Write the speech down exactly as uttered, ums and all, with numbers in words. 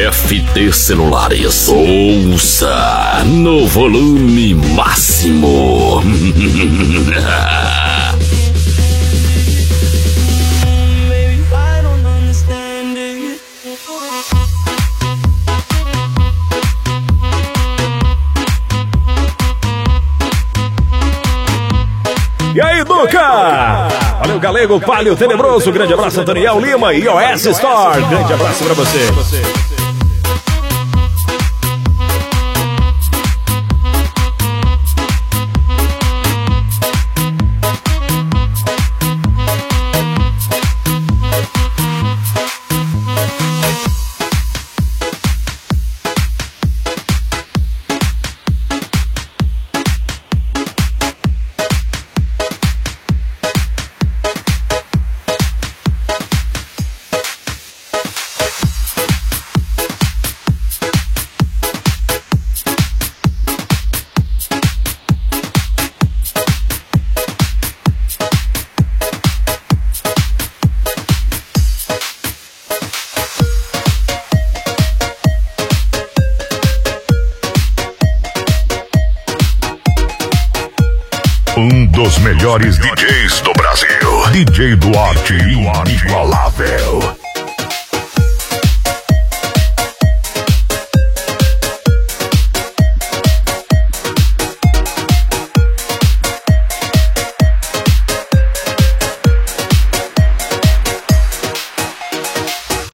F T Celulares. Ouça no volume máximo. E aí, Duca? Valeu, Galego, Palio Tenebroso. Grande abraço, Daniel Lima e I O S Store. Grande abraço pra você. Um dos melhores D Js do Brasil, D J Duarte inigualável.